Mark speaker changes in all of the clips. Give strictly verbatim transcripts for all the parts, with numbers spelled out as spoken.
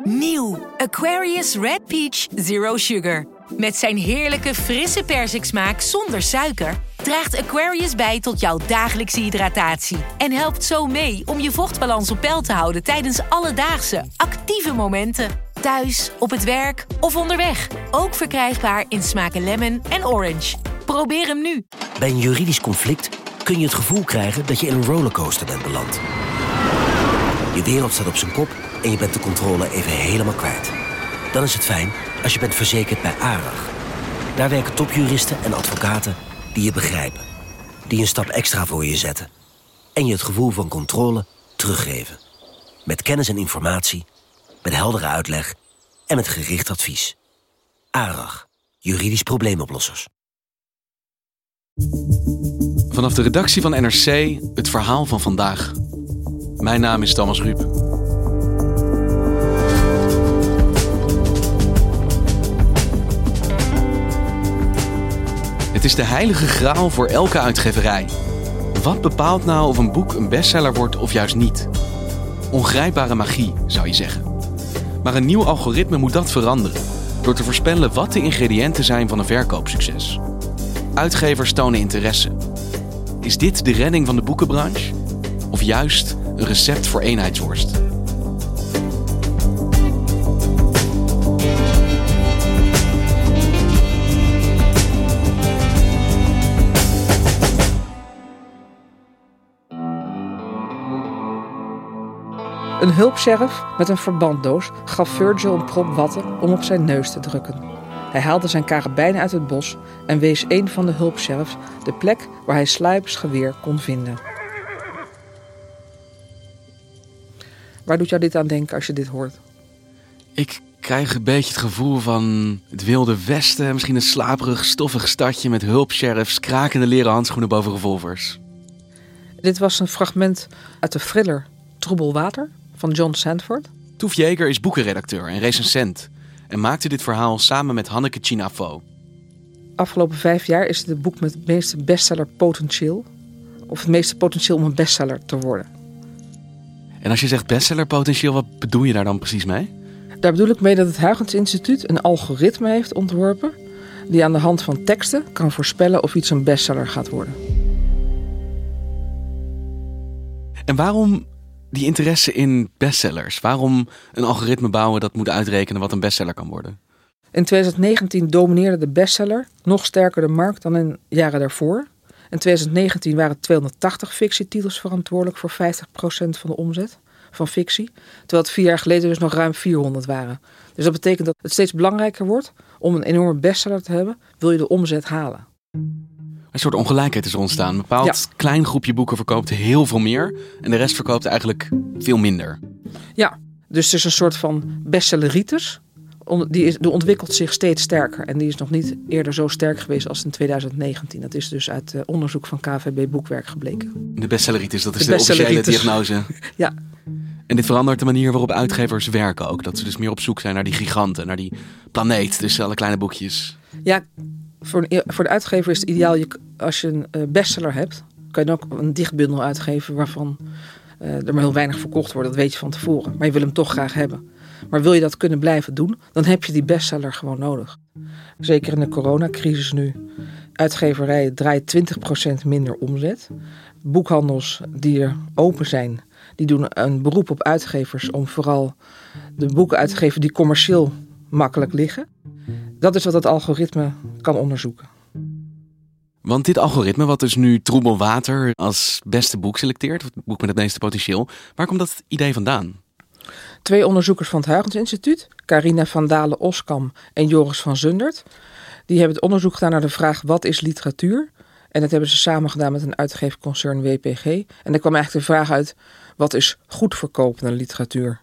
Speaker 1: Nieuw Aquarius Red Peach Zero Sugar. Met zijn heerlijke frisse persiksmaak zonder suiker draagt Aquarius bij tot jouw dagelijkse hydratatie. En helpt zo mee om je vochtbalans op peil te houden tijdens alledaagse, actieve momenten. Thuis, op het werk of onderweg. Ook verkrijgbaar in smaken lemon en orange. Probeer hem nu.
Speaker 2: Bij een juridisch conflict kun je het gevoel krijgen dat je in een rollercoaster bent beland. Je wereld staat op zijn kop en je bent de controle even helemaal kwijt. Dan is het fijn als je bent verzekerd bij ARAG. Daar werken topjuristen en advocaten die je begrijpen. Die een stap extra voor je zetten. En je het gevoel van controle teruggeven. Met kennis en informatie, met heldere uitleg en met gericht advies. ARAG, juridisch probleemoplossers.
Speaker 3: Vanaf de redactie van N R C, het verhaal van vandaag. Mijn naam is Thomas Ruip. Het is de heilige graal voor elke uitgeverij. Wat bepaalt nou of een boek een bestseller wordt of juist niet? Ongrijpbare magie, zou je zeggen. Maar een nieuw algoritme moet dat veranderen, door te voorspellen wat de ingrediënten zijn van een verkoopsucces. Uitgevers tonen interesse. Is dit de redding van de boekenbranche? Of juist een recept voor eenheidsworst?
Speaker 4: Een hulpsheriff met een verbanddoos gaf Virgil een prop watten om op zijn neus te drukken. Hij haalde zijn karabijn uit het bos en wees een van de hulpsheriffs de plek waar hij Slijp's geweer kon vinden. Waar doet jou dit aan denken als je dit hoort?
Speaker 3: Ik krijg een beetje het gevoel van het Wilde Westen. Misschien een slaperig, stoffig stadje met hulpsheriffs, krakende leren handschoenen boven revolvers.
Speaker 4: Dit was een fragment uit de thriller Troebel Water van John Sandford.
Speaker 3: Toef Jeger is boekenredacteur en recensent en maakte dit verhaal samen met Hanneke Chinafo.
Speaker 4: Afgelopen vijf jaar is het het boek met het meeste bestsellerpotentieel, of het meeste potentieel om een bestseller te worden.
Speaker 3: En als je zegt bestsellerpotentieel, wat bedoel je daar dan precies mee?
Speaker 4: Daar bedoel ik mee dat het Huygens Instituut een algoritme heeft ontworpen die aan de hand van teksten kan voorspellen of iets een bestseller gaat worden.
Speaker 3: En waarom die interesse in bestsellers? Waarom een algoritme bouwen dat moet uitrekenen wat een bestseller kan worden?
Speaker 4: In twintig negentien domineerde de bestseller nog sterker de markt dan in jaren daarvoor. In twintig negentien waren tweehonderdtachtig fictietitels verantwoordelijk voor vijftig procent van de omzet van fictie. Terwijl het vier jaar geleden dus nog ruim vierhonderd waren. Dus dat betekent dat het steeds belangrijker wordt om een enorme bestseller te hebben, wil je de omzet halen.
Speaker 3: Een soort ongelijkheid is er ontstaan. Een bepaald ja. klein groepje boeken verkoopt heel veel meer en de rest verkoopt eigenlijk veel minder.
Speaker 4: Ja, dus het is een soort van bestselleritis. Die, is, die ontwikkelt zich steeds sterker en die is nog niet eerder zo sterk geweest als in twintig negentien. Dat is dus uit uh, onderzoek van K V B Boekwerk gebleken.
Speaker 3: De bestselleritis, dat is de, de officiële diagnose.
Speaker 4: Ja.
Speaker 3: En dit verandert de manier waarop uitgevers werken ook. Dat ze dus meer op zoek zijn naar die giganten, naar die planeet, dus alle kleine boekjes.
Speaker 4: Ja, voor, voor de uitgever is het ideaal, je, als je een bestseller hebt, kan je dan ook een dichtbundel uitgeven waarvan uh, er maar heel weinig verkocht wordt. Dat weet je van tevoren, maar je wil hem toch graag hebben. Maar wil je dat kunnen blijven doen, dan heb je die bestseller gewoon nodig. Zeker in de coronacrisis nu. Uitgeverijen draaien twintig procent minder omzet. Boekhandels die er open zijn, die doen een beroep op uitgevers om vooral de boeken uit te geven die commercieel makkelijk liggen. Dat is wat het algoritme kan onderzoeken.
Speaker 3: Want dit algoritme, wat dus nu Troebel Water als beste boek selecteert, het boek met het meeste potentieel, waar komt dat idee vandaan?
Speaker 4: Twee onderzoekers van het Huygens Instituut, Carina van Dalen-Oskam en Joris van Zundert, die hebben het onderzoek gedaan naar de vraag wat is literatuur? En dat hebben ze samen gedaan met een uitgeefconcern W P G. En daar kwam eigenlijk de vraag uit, wat is goed verkopende literatuur?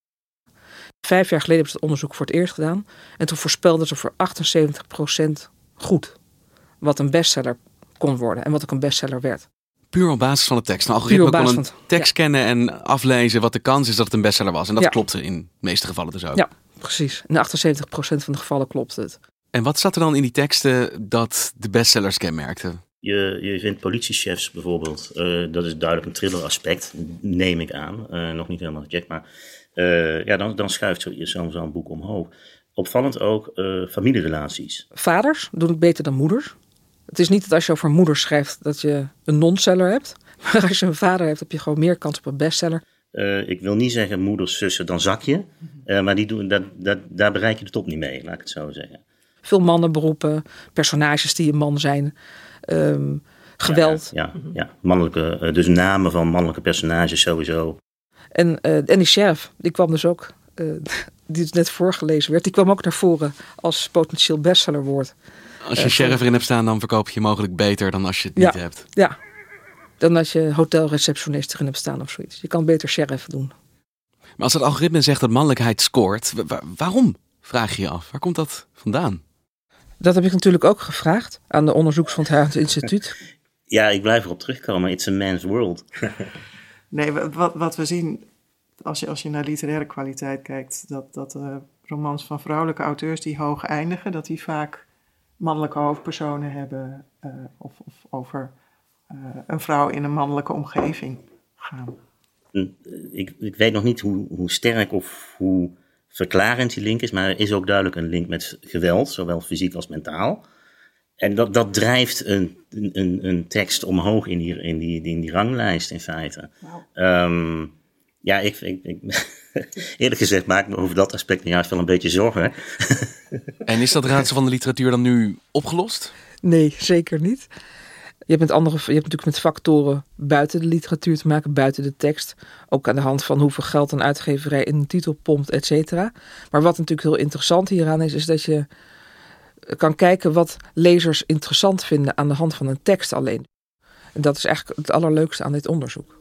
Speaker 4: Vijf jaar geleden hebben ze het onderzoek voor het eerst gedaan. En toen voorspelden ze voor achtenzeventig procent goed wat een bestseller kon worden en wat ook een bestseller werd.
Speaker 3: Puur op basis van de tekst. Een algoritme kon een tekst ja. kennen en aflezen wat de kans is dat het een bestseller was. En dat ja. klopte in de meeste gevallen dus ook.
Speaker 4: Ja, precies. In achtenzeventig procent van de gevallen klopte het.
Speaker 3: En wat zat er dan in die teksten dat de bestsellers kenmerkte?
Speaker 5: Je, je vindt politiechefs bijvoorbeeld. Uh, dat is duidelijk een thriller aspect, neem ik aan. Uh, nog niet helemaal gecheckt, maar Uh, ja, dan, dan schuift zo, zo'n, zo'n boek omhoog. Opvallend ook uh, familierelaties.
Speaker 4: Vaders doen het beter dan moeders. Het is niet dat als je over moeders schrijft dat je een non-seller hebt. Maar als je een vader hebt, heb je gewoon meer kans op een bestseller.
Speaker 5: Uh, ik wil niet zeggen moeders, zussen, dan zak je. Uh, maar die doen, dat, dat, daar bereik je de top niet mee, laat ik het zo zeggen.
Speaker 4: Veel mannenberoepen, personages die een man zijn, um, geweld.
Speaker 5: Ja, ja, ja. Mannelijke, uh, dus namen van mannelijke personages sowieso.
Speaker 4: En, uh, en die sheriff, die kwam dus ook, uh, die net voorgelezen werd, die kwam ook naar voren als potentieel bestsellerwoord.
Speaker 3: Als je uh, sheriff erin hebt staan, dan verkoop je mogelijk beter dan als je het
Speaker 4: ja,
Speaker 3: niet hebt.
Speaker 4: Ja, dan als je hotelreceptionist erin hebt staan of zoiets. Je kan beter sheriff doen.
Speaker 3: Maar als het algoritme zegt dat mannelijkheid scoort, wa- waarom? Vraag je je af. Waar komt dat vandaan?
Speaker 4: Dat heb ik natuurlijk ook gevraagd aan de onderzoekers van het Haagse Instituut.
Speaker 5: Ja, ik blijf erop terugkomen. It's a man's world.
Speaker 6: Nee, wat, wat we zien, als je, als je naar literaire kwaliteit kijkt, dat, dat uh, romans van vrouwelijke auteurs die hoog eindigen, dat die vaak mannelijke hoofdpersonen hebben uh, of, of over uh, een vrouw in een mannelijke omgeving gaan.
Speaker 5: Ik, ik weet nog niet hoe, hoe sterk of hoe verklarend die link is, maar er is ook duidelijk een link met geweld, zowel fysiek als mentaal. En dat, dat drijft een, een, een tekst omhoog in die, in, die, in die ranglijst in feite. Wow. Um, ja, ik, ik, ik eerlijk gezegd maak ik me over dat aspect juist wel een beetje zorgen.
Speaker 3: En is dat raadsel van de literatuur dan nu opgelost?
Speaker 4: Nee, zeker niet. Je hebt, met andere, je hebt natuurlijk met factoren buiten de literatuur te maken, buiten de tekst. Ook aan de hand van hoeveel geld een uitgeverij in een titel pompt, et cetera. Maar wat natuurlijk heel interessant hieraan is, is dat je kan kijken wat lezers interessant vinden aan de hand van een tekst alleen. En dat is eigenlijk het allerleukste aan dit onderzoek.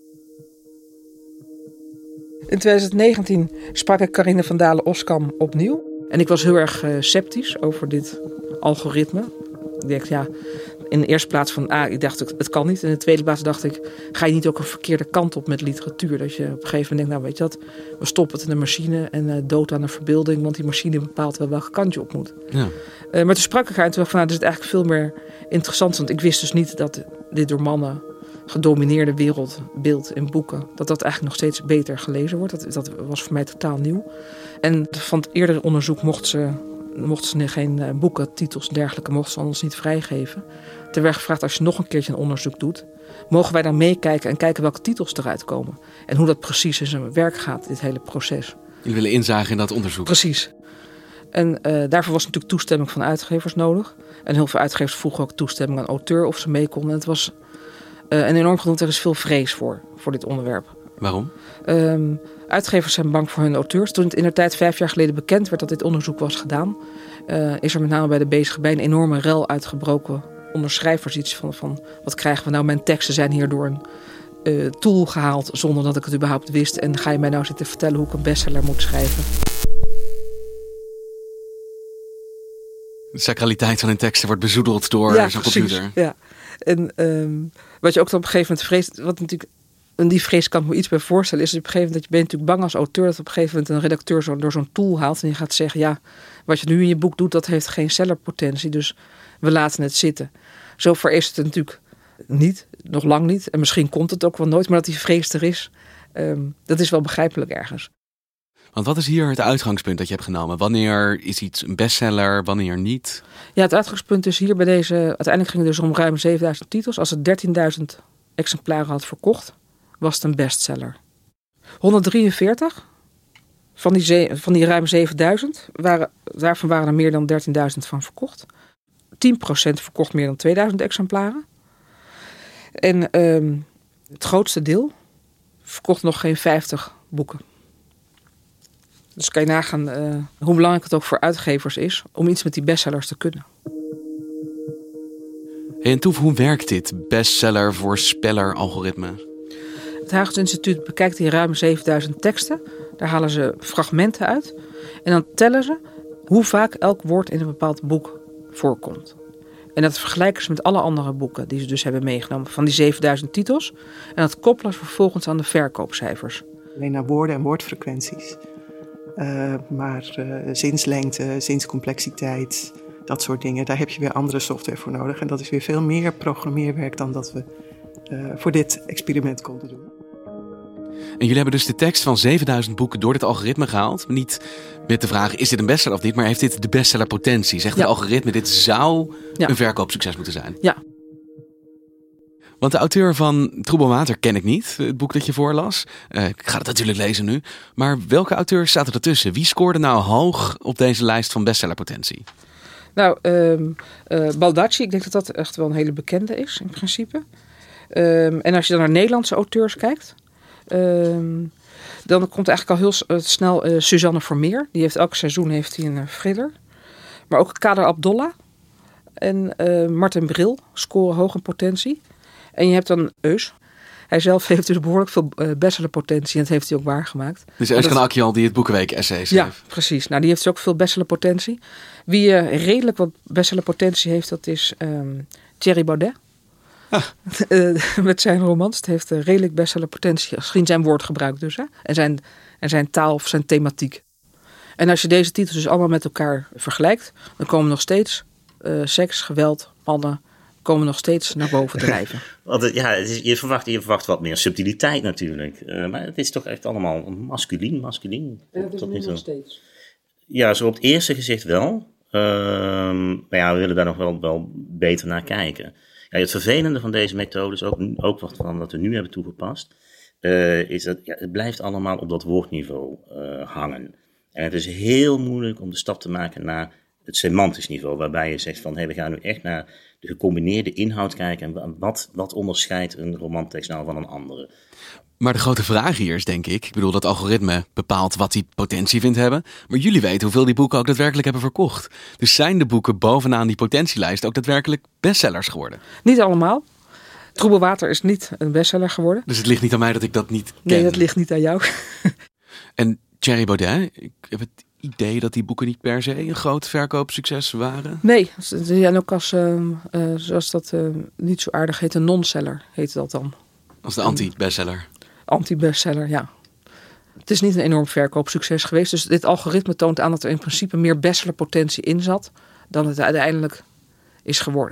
Speaker 4: In twintig negentien sprak ik Carine van Dalen-Oskam opnieuw. En ik was heel erg uh, sceptisch over dit algoritme. Ik dacht, ja, in de eerste plaats van, ah, ik dacht, het kan niet. In de tweede plaats dacht ik, ga je niet ook een verkeerde kant op met literatuur? Dat je op een gegeven moment denkt, nou weet je wat, we stoppen het in de machine en uh, dood aan de verbeelding, want die machine bepaalt wel welke kant je op moet. Ja. Uh, maar toen sprak ik haar en toen dacht ik van, nou, dit is eigenlijk veel meer interessant. Want ik wist dus niet dat dit door mannen gedomineerde wereldbeeld in boeken, dat dat eigenlijk nog steeds beter gelezen wordt. Dat, dat was voor mij totaal nieuw. En van het eerdere onderzoek mocht ze, mocht ze geen uh, boeken, titels en dergelijke, mocht ze ons niet vrijgeven. Toen werd gevraagd, als je nog een keertje een onderzoek doet, mogen wij dan meekijken en kijken welke titels eruit komen. En hoe dat precies in zijn werk gaat, dit hele proces.
Speaker 3: Jullie willen inzagen in dat onderzoek?
Speaker 4: Precies. En uh, daarvoor was natuurlijk toestemming van uitgevers nodig. En heel veel uitgevers vroegen ook toestemming aan auteur of ze mee konden. En het was uh, een enorm genoeg, er is veel vrees voor, voor dit onderwerp.
Speaker 3: Waarom?
Speaker 4: Um, uitgevers zijn bang voor hun auteurs. Toen het inderdaad vijf jaar geleden bekend werd dat dit onderzoek was gedaan, uh, is er met name bij de bezige bij een enorme rel uitgebroken onder schrijvers. Iets van, van wat krijgen we nou? Mijn teksten zijn hier door een uh, tool gehaald zonder dat ik het überhaupt wist. En ga je mij nou zitten vertellen hoe ik een bestseller moet schrijven?
Speaker 3: De sacraliteit van hun teksten wordt bezoedeld door
Speaker 4: ja,
Speaker 3: zo'n
Speaker 4: precies,
Speaker 3: computer.
Speaker 4: Ja, en um, wat je ook op een gegeven moment vreest, wat natuurlijk, en die vrees kan ik me iets bij voorstellen, is op een gegeven moment dat je bent natuurlijk bang als auteur dat op een gegeven moment een redacteur zo door zo'n tool haalt en je gaat zeggen, ja, wat je nu in je boek doet, dat heeft geen sellerpotentie, dus we laten het zitten. Zover is het natuurlijk niet, nog lang niet, en misschien komt het ook wel nooit, maar dat die vrees er is, um, dat is wel begrijpelijk ergens.
Speaker 3: Want wat is hier het uitgangspunt dat je hebt genomen? Wanneer is iets een bestseller, wanneer niet?
Speaker 4: Ja, het uitgangspunt is hier bij deze, uiteindelijk ging het dus om ruim zevenduizend titels. Als het dertienduizend exemplaren had verkocht, was het een bestseller. honderddrieënveertig van die, ze, van die ruim zevenduizend, waren, daarvan waren er meer dan dertienduizend van verkocht. tien procent verkocht meer dan tweeduizend exemplaren. En um, het grootste deel verkocht nog geen vijftig boeken. Dus kan je nagaan uh, hoe belangrijk het ook voor uitgevers is om iets met die bestsellers te kunnen.
Speaker 3: Hey, en Toef, hoe werkt dit bestseller voorspeller algoritme?
Speaker 4: Het Haagse Instituut bekijkt die ruim zevenduizend teksten. Daar halen ze fragmenten uit. En dan tellen ze hoe vaak elk woord in een bepaald boek voorkomt. En dat vergelijken ze met alle andere boeken die ze dus hebben meegenomen van die zevenduizend titels. En dat koppelen ze vervolgens aan de verkoopcijfers.
Speaker 6: Alleen naar woorden en woordfrequenties. Uh, maar uh, zinslengte, zinscomplexiteit, dat soort dingen, daar heb je weer andere software voor nodig. En dat is weer veel meer programmeerwerk dan dat we uh, voor dit experiment konden doen.
Speaker 3: En jullie hebben dus de tekst van zevenduizend boeken door dit algoritme gehaald. Niet met de vraag, is dit een bestseller of niet? Maar heeft dit de bestsellerpotentie? Zegt ja. het algoritme, dit zou ja. een verkoopsucces moeten zijn?
Speaker 4: Ja.
Speaker 3: Want de auteur van Troebel Water ken ik niet, het boek dat je voorlas. Uh, ik ga het natuurlijk lezen nu. Maar welke auteurs zaten ertussen? Wie scoorde nou hoog op deze lijst van bestsellerpotentie?
Speaker 4: Nou, um, uh, Baldacci, ik denk dat dat echt wel een hele bekende is in principe. Um, en als je dan naar Nederlandse auteurs kijkt, um, dan komt eigenlijk al heel snel uh, Suzanne Vermeer. Die heeft elk seizoen heeft hij een uh, thriller. Maar ook Kader Abdolla en uh, Martin Bril scoren hoog in potentie. En je hebt dan Eus. Hij zelf heeft dus behoorlijk veel uh, bestsellerpotentie en dat heeft hij ook waargemaakt.
Speaker 3: Dus Eus van Akjal die het Boekenweek-essay schreef.
Speaker 4: Ja, precies. Nou, die heeft dus ook veel bestsellerpotentie. Wie uh, redelijk wat bestsellerpotentie heeft, dat is um, Thierry Baudet. Ah. uh, met zijn romans. Het heeft uh, redelijk bestsellerpotentie. Misschien zijn woordgebruik dus. Hè? En, zijn, en zijn taal of zijn thematiek. En als je deze titels dus allemaal met elkaar vergelijkt, dan komen nog steeds uh, seks, geweld, mannen, komen nog steeds naar boven drijven.
Speaker 5: Want, ja, het is, je, verwacht, je verwacht wat meer subtiliteit natuurlijk. Uh, maar het is toch echt allemaal masculien, masculien.
Speaker 4: En dat is nu nog steeds.
Speaker 5: Ja, zo op het eerste gezicht wel. Uh, maar ja, we willen daar nog wel, wel beter naar kijken. Ja, het vervelende van deze methode is ook, ook wat van wat we nu hebben toegepast, uh, is dat ja, het blijft allemaal op dat woordniveau uh, hangen. En het is heel moeilijk om de stap te maken naar het semantisch niveau, waarbij je zegt van, hé, hey, we gaan nu echt naar de gecombineerde inhoud kijken en wat, wat onderscheidt een romantekst nou van een andere.
Speaker 3: Maar de grote vraag hier is, denk ik, ik bedoel, dat algoritme bepaalt wat die potentie vindt hebben, maar jullie weten hoeveel die boeken ook daadwerkelijk hebben verkocht. Dus zijn de boeken bovenaan die potentielijst ook daadwerkelijk bestsellers geworden?
Speaker 4: Niet allemaal. Troebel Water is niet een bestseller geworden.
Speaker 3: Dus het ligt niet aan mij dat ik dat niet ken?
Speaker 4: Nee, dat ligt niet aan jou.
Speaker 3: En Thierry Baudet, ik heb het idee dat die boeken niet per se een groot verkoopsucces waren?
Speaker 4: Nee, ze zijn ook als, uh, uh, zoals dat uh, niet zo aardig heet, een non-seller heet dat dan.
Speaker 3: Als de anti-bestseller?
Speaker 4: Anti-bestseller, ja. Het is niet een enorm verkoopsucces geweest. Dus dit algoritme toont aan dat er in principe meer bestsellerpotentie in zat dan het uiteindelijk is geworden.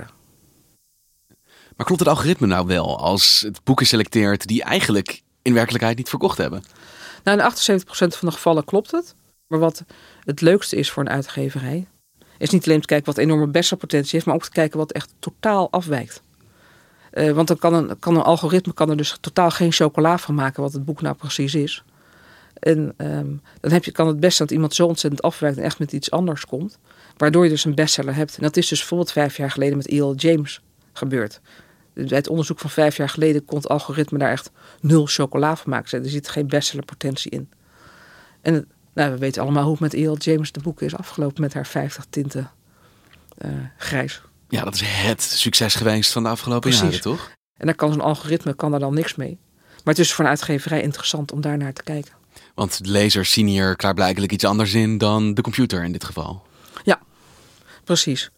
Speaker 3: Maar klopt het algoritme nou wel als het boeken selecteert die eigenlijk in werkelijkheid niet verkocht hebben?
Speaker 4: Nou, in achtenzeventig procent van de gevallen klopt het. Maar wat het leukste is voor een uitgeverij, is niet alleen te kijken wat enorme bestsellerpotentie heeft, maar ook te kijken wat echt totaal afwijkt. Uh, want dan kan een, kan een algoritme kan er dus totaal geen chocola van maken wat het boek nou precies is. En um, dan heb je, kan het best dat iemand zo ontzettend afwijkt en echt met iets anders komt. Waardoor je dus een bestseller hebt. En dat is dus bijvoorbeeld vijf jaar geleden met E L James gebeurd. Bij het onderzoek van vijf jaar geleden kon het algoritme daar echt nul chocola van maken. Er zit geen bestsellerpotentie in. En nou, we weten allemaal hoe het met E L James de boeken is afgelopen met haar vijftig tinten uh, grijs.
Speaker 3: Ja, dat is het succes geweest van de afgelopen
Speaker 4: Precies.
Speaker 3: jaren, toch?
Speaker 4: En daar kan zo'n algoritme kan daar dan niks mee. Maar het is voor een uitgeverij interessant om daar naar te kijken.
Speaker 3: Want de lezers zien hier klaarblijkelijk iets anders in dan de computer in dit geval.
Speaker 4: Ja, precies.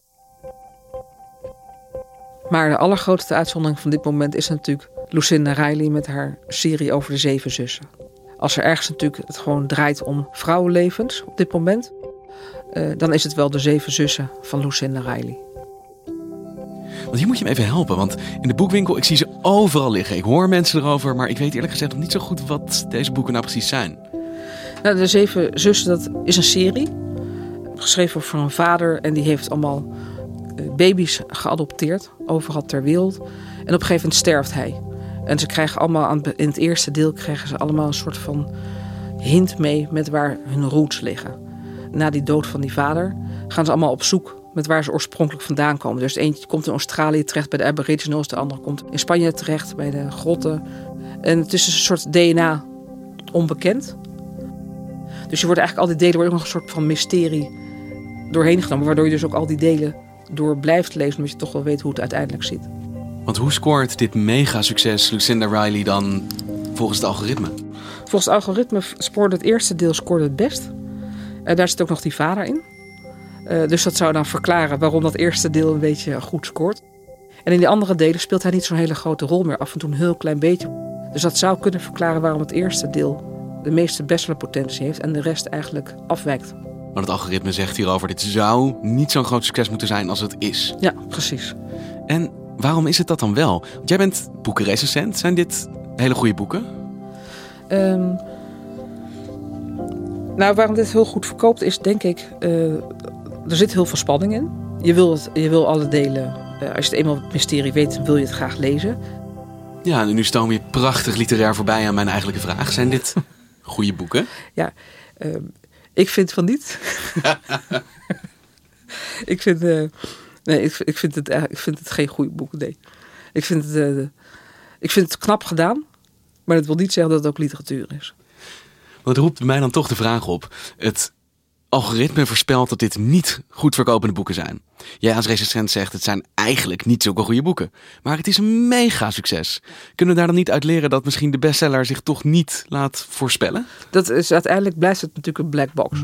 Speaker 4: Maar de allergrootste uitzondering van dit moment is natuurlijk Lucinda Riley met haar serie over de zeven zussen. Als er ergens natuurlijk het gewoon draait om vrouwenlevens op dit moment, uh, dan is het wel de zeven zussen van Lucinda Riley.
Speaker 3: Want hier moet je me even helpen, want in de boekwinkel, ik zie ze overal liggen. Ik hoor mensen erover, maar ik weet eerlijk gezegd nog niet zo goed wat deze boeken nou precies zijn.
Speaker 4: Nou, de zeven zussen, dat is een serie, geschreven voor een vader en die heeft allemaal uh, baby's geadopteerd, overal ter wereld. En op een gegeven moment sterft hij. En ze krijgen allemaal, aan, in het eerste deel krijgen ze allemaal een soort van hint mee met waar hun roots liggen. Na die dood van die vader gaan ze allemaal op zoek met waar ze oorspronkelijk vandaan komen. Dus eentje komt in Australië terecht bij de Aboriginals, de andere komt in Spanje terecht bij de grotten. En het is een soort D N A onbekend. Dus je wordt eigenlijk al die delen wordt ook nog een soort van mysterie doorheen genomen, waardoor je dus ook al die delen door blijft lezen, omdat je toch wel weet hoe het uiteindelijk zit.
Speaker 3: Want hoe scoort dit mega succes Lucinda Riley dan volgens het algoritme?
Speaker 4: Volgens het algoritme scoorde het eerste deel scoorde het best. Uh, daar zit ook nog die vader in. Uh, dus dat zou dan verklaren waarom dat eerste deel een beetje goed scoort. En in die andere delen speelt hij niet zo'n hele grote rol meer. Af en toe een heel klein beetje. Dus dat zou kunnen verklaren waarom het eerste deel de meeste bestsellerpotentie heeft en de rest eigenlijk afwijkt.
Speaker 3: Maar het algoritme zegt hierover, dit zou niet zo'n groot succes moeten zijn als het is.
Speaker 4: Ja, precies.
Speaker 3: En waarom is het dat dan wel? Want jij bent boekenrecensent. Zijn dit hele goede boeken?
Speaker 4: Um, nou, waarom dit heel goed verkoopt is, denk ik, uh, er zit heel veel spanning in. Je wil, het, je wil alle delen. Uh, als je het eenmaal het mysterie weet, wil je het graag lezen.
Speaker 3: Ja, en nu stoom je prachtig literair voorbij aan mijn eigenlijke vraag. Zijn dit goede boeken?
Speaker 4: Ja, uh, ik vind van niet. ik, vind, uh, nee, ik, ik, vind het, ik vind het geen goede boek, nee. Ik vind het, uh, ik vind het knap gedaan, maar dat wil niet zeggen dat het ook literatuur is.
Speaker 3: Want het roept bij mij dan toch de vraag op. Het algoritme voorspelt dat dit niet goed verkopende boeken zijn. Jij als recensent zegt het zijn eigenlijk niet zulke goede boeken. Maar het is een mega succes. Kunnen we daar dan niet uit leren dat misschien de bestseller zich toch niet laat voorspellen?
Speaker 4: Dat is, uiteindelijk blijft het natuurlijk een black box.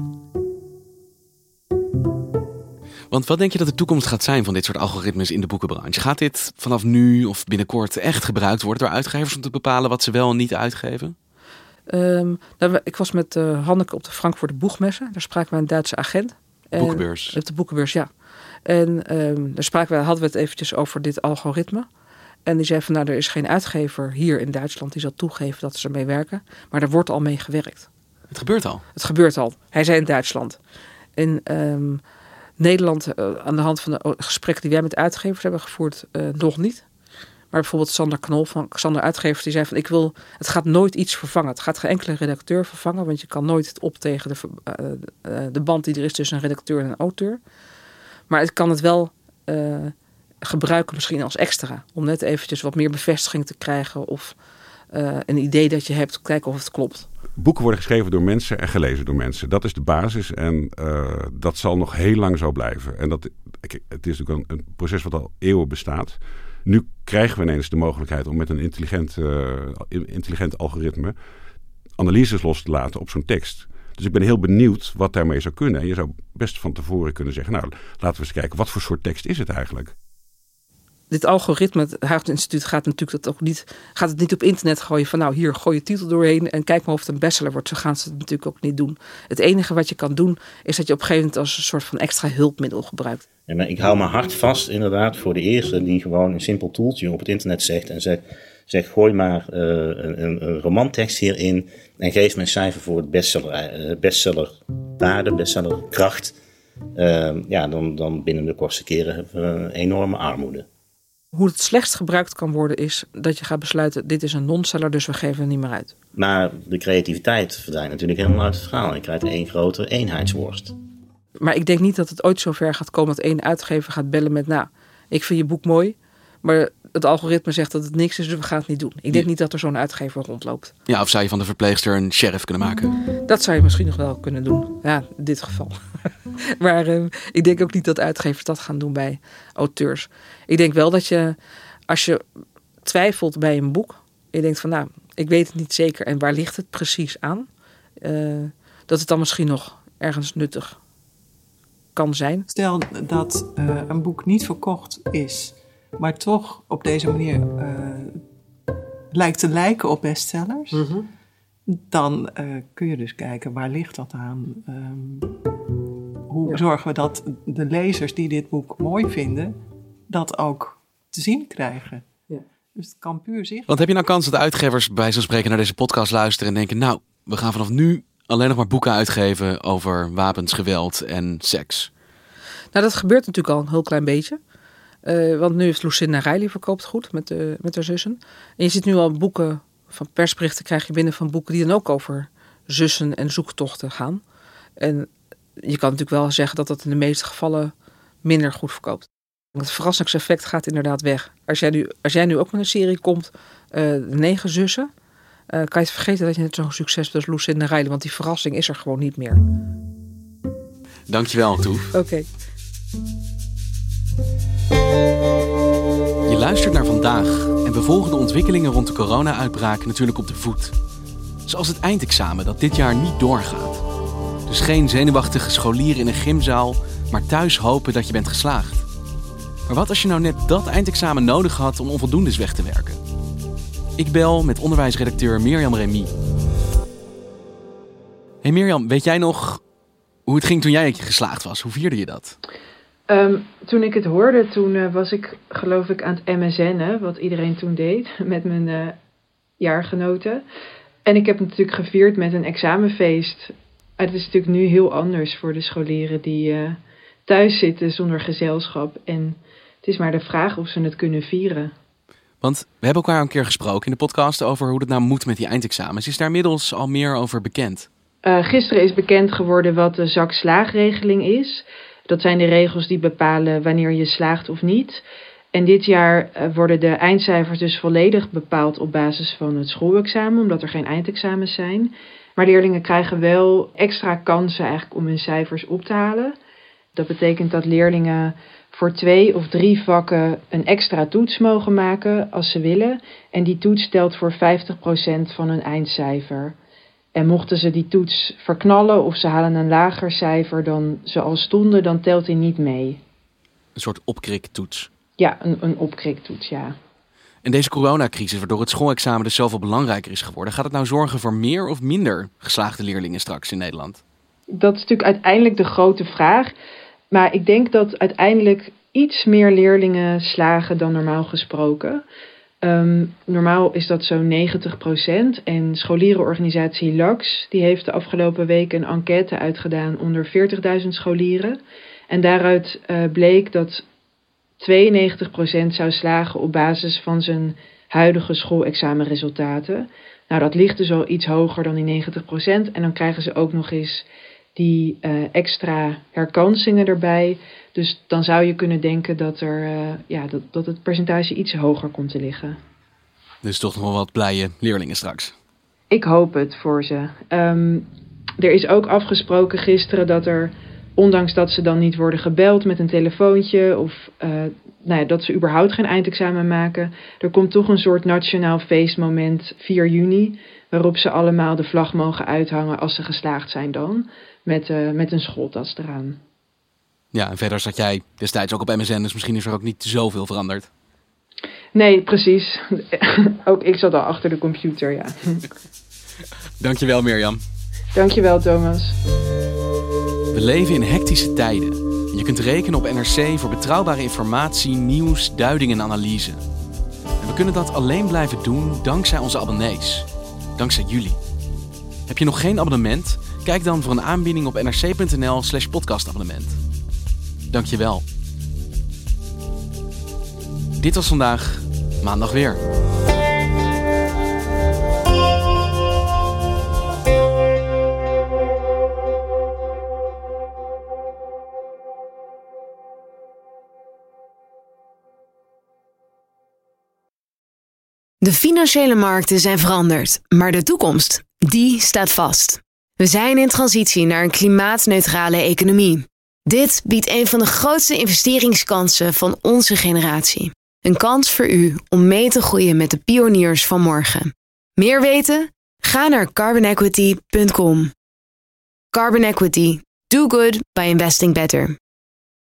Speaker 3: Want wat denk je dat de toekomst gaat zijn van dit soort algoritmes in de boekenbranche? Gaat dit vanaf nu of binnenkort echt gebruikt worden door uitgevers om te bepalen wat ze wel en niet uitgeven?
Speaker 4: Um, nou, ik was met uh, Hanneke op de Frankfurter Boegmesse. Daar spraken we een Duitse agent. En,
Speaker 3: boekenbeurs.
Speaker 4: Op de boekenbeurs, ja. En um, daar spraken we, hadden we het eventjes over dit algoritme. En die zei van, nou, er is geen uitgever hier in Duitsland die zal toegeven dat ze ermee werken. Maar er wordt al mee gewerkt.
Speaker 3: Het gebeurt al?
Speaker 4: Het gebeurt al. Hij zei in Duitsland. In um, Nederland, uh, aan de hand van de gesprekken die wij met uitgevers hebben gevoerd, uh, nog niet. Maar bijvoorbeeld Sander Knol van Xander Uitgevers, die zei van, ik wil, het gaat nooit iets vervangen. Het gaat geen enkele redacteur vervangen, want je kan nooit het op tegen de, uh, uh, de band die er is tussen een redacteur en een auteur. Maar het kan het wel uh, gebruiken misschien als extra, om net eventjes wat meer bevestiging te krijgen of uh, een idee dat je hebt, kijken of het klopt.
Speaker 7: Boeken worden geschreven door mensen en gelezen door mensen. Dat is de basis en uh, dat zal nog heel lang zo blijven. En dat, het is natuurlijk een, een proces wat al eeuwen bestaat. Nu krijgen we ineens de mogelijkheid om met een intelligent, uh, intelligent algoritme analyses los te laten op zo'n tekst. Dus ik ben heel benieuwd wat daarmee zou kunnen. En je zou best van tevoren kunnen zeggen, nou, laten we eens kijken, wat voor soort tekst is het eigenlijk?
Speaker 4: Dit algoritme, het Huygens Instituut gaat natuurlijk dat ook niet, gaat het niet op internet gooien van, nou, hier, gooi je titel doorheen en kijk maar of het een bestseller wordt. Zo gaan ze het natuurlijk ook niet doen. Het enige wat je kan doen, is dat je op een gegeven moment als een soort van extra hulpmiddel gebruikt.
Speaker 5: En ik hou mijn hart vast inderdaad voor de eerste die gewoon een simpel toeltje op het internet zegt en zegt, zegt gooi maar uh, een, een romantekst hierin en geef me een cijfer voor het bestseller, uh, bestsellerwaarde, bestsellerkracht. Uh, ja, dan, dan binnen de kortste keren hebben we een enorme armoede.
Speaker 4: Hoe het slechtst gebruikt kan worden is dat je gaat besluiten, dit is een non-seller, dus we geven het niet meer uit.
Speaker 5: Maar de creativiteit verdwijnt natuurlijk helemaal uit het verhaal. Je krijgt één grote eenheidsworst.
Speaker 4: Maar ik denk niet dat het ooit zover gaat komen dat één uitgever gaat bellen met, nou, ik vind je boek mooi, maar het algoritme zegt dat het niks is, dus we gaan het niet doen. Ik denk ja. niet dat er zo'n uitgever rondloopt.
Speaker 3: Ja, of zou je van de verpleegster een sheriff kunnen maken?
Speaker 4: Dat zou je misschien nog wel kunnen doen. Ja, in dit geval. Maar uh, ik denk ook niet dat uitgevers dat gaan doen bij auteurs. Ik denk wel dat je, als je twijfelt bij een boek, je denkt van, nou, ik weet het niet zeker en waar ligt het precies aan, uh, dat het dan misschien nog ergens nuttig kan zijn.
Speaker 6: Stel dat uh, een boek niet verkocht is, maar toch op deze manier uh, lijkt te lijken op bestsellers, mm-hmm. dan uh, kun je dus kijken, waar ligt dat aan? Um, hoe ja. zorgen we dat de lezers die dit boek mooi vinden, dat ook te zien krijgen? Ja. Dus het kan puur zicht.
Speaker 3: Want heb je nou kans dat uitgevers bij zo'n spreken naar deze podcast luisteren en denken, nou, we gaan vanaf nu alleen nog maar boeken uitgeven over wapens, geweld en seks?
Speaker 4: Nou, dat gebeurt natuurlijk al een heel klein beetje. Uh, want nu is Lucinda Riley verkoopt goed met, de, met haar zussen. En je ziet nu al boeken, van persberichten krijg je binnen van boeken die dan ook over zussen en zoektochten gaan. En je kan natuurlijk wel zeggen dat dat in de meeste gevallen minder goed verkoopt. Het verrassingseffect gaat inderdaad weg. Als jij nu, als jij nu ook met een serie komt, uh, de negen zussen, uh, kan je het vergeten dat je net zo'n succes hebt als Lucinda Riley. Want die verrassing is er gewoon niet meer.
Speaker 3: Dankjewel, Toef.
Speaker 4: Oké. Okay.
Speaker 3: Je luistert naar Vandaag en we volgen de ontwikkelingen rond de corona-uitbraak natuurlijk op de voet. Zoals het eindexamen dat dit jaar niet doorgaat. Dus geen zenuwachtige scholier in een gymzaal, maar thuis hopen dat je bent geslaagd. Maar wat als je nou net dat eindexamen nodig had om onvoldoendes weg te werken? Ik bel met onderwijsredacteur Mirjam Remy. Hey Mirjam, weet jij nog hoe het ging toen jij geslaagd was? Hoe vierde je dat?
Speaker 8: Um, toen ik het hoorde, toen uh, was ik geloof ik aan het M S N'en, wat iedereen toen deed met mijn uh, jaargenoten. En ik heb het natuurlijk gevierd met een examenfeest. Het is natuurlijk nu heel anders voor de scholieren die uh, thuis zitten zonder gezelschap. En het is maar de vraag of ze het kunnen vieren.
Speaker 3: Want we hebben elkaar een keer gesproken in de podcast over hoe het nou moet met die eindexamens. Is daar inmiddels al meer over bekend?
Speaker 8: Uh, gisteren is bekend geworden wat de zak-slaagregeling is. Dat zijn de regels die bepalen wanneer je slaagt of niet. En dit jaar uh, worden de eindcijfers dus volledig bepaald op basis van het schoolexamen, omdat er geen eindexamens zijn. Maar leerlingen krijgen wel extra kansen eigenlijk om hun cijfers op te halen. Dat betekent dat leerlingen voor twee of drie vakken een extra toets mogen maken als ze willen. En die toets telt voor vijftig procent van hun eindcijfer. En mochten ze die toets verknallen of ze halen een lager cijfer dan ze al stonden, dan telt die niet mee.
Speaker 3: Een soort opkriktoets.
Speaker 8: Ja, een, een opkriktoets, ja.
Speaker 3: En deze coronacrisis, waardoor het schoolexamen dus zoveel belangrijker is geworden, gaat het nou zorgen voor meer of minder geslaagde leerlingen straks in Nederland?
Speaker 8: Dat is natuurlijk uiteindelijk de grote vraag. Maar ik denk dat uiteindelijk iets meer leerlingen slagen dan normaal gesproken. Um, normaal is dat zo'n negentig procent. En scholierenorganisatie L A X die heeft de afgelopen weken een enquête uitgedaan onder veertigduizend scholieren. En daaruit uh, bleek dat tweeënnegentig procent zou slagen op basis van zijn huidige schoolexamenresultaten. Nou, dat ligt dus al iets hoger dan die negentig procent. En dan krijgen ze ook nog eens die uh, extra herkansingen erbij. Dus dan zou je kunnen denken dat, er, uh, ja, dat, dat het percentage iets hoger komt te liggen.
Speaker 3: Dus toch nog wel wat blije leerlingen straks.
Speaker 8: Ik hoop het voor ze. Um, er is ook afgesproken gisteren dat er, ondanks dat ze dan niet worden gebeld met een telefoontje of uh, nou ja, dat ze überhaupt geen eindexamen maken, er komt toch een soort nationaal feestmoment vier juni, waarop ze allemaal de vlag mogen uithangen als ze geslaagd zijn dan, met, uh, met een schooltas eraan.
Speaker 3: Ja, en verder zat jij destijds ook op M S N, dus misschien is er ook niet zoveel veranderd.
Speaker 8: Nee, precies. Ook ik zat al achter de computer, ja.
Speaker 3: Dankjewel, Mirjam.
Speaker 8: Dankjewel, Thomas.
Speaker 3: We leven in hectische tijden. Je kunt rekenen op N R C voor betrouwbare informatie, nieuws, duiding en analyse. En we kunnen dat alleen blijven doen dankzij onze abonnees. Dankzij jullie. Heb je nog geen abonnement? Kijk dan voor een aanbieding op nrc.nl slash podcastabonnement. Dankjewel. Dit was vandaag, maandag weer.
Speaker 9: De financiële markten zijn veranderd, maar de toekomst, die staat vast. We zijn in transitie naar een klimaatneutrale economie. Dit biedt een van de grootste investeringskansen van onze generatie. Een kans voor u om mee te groeien met de pioniers van morgen. Meer weten? Ga naar carbon equity punt com. Carbon Equity. Do good by investing better.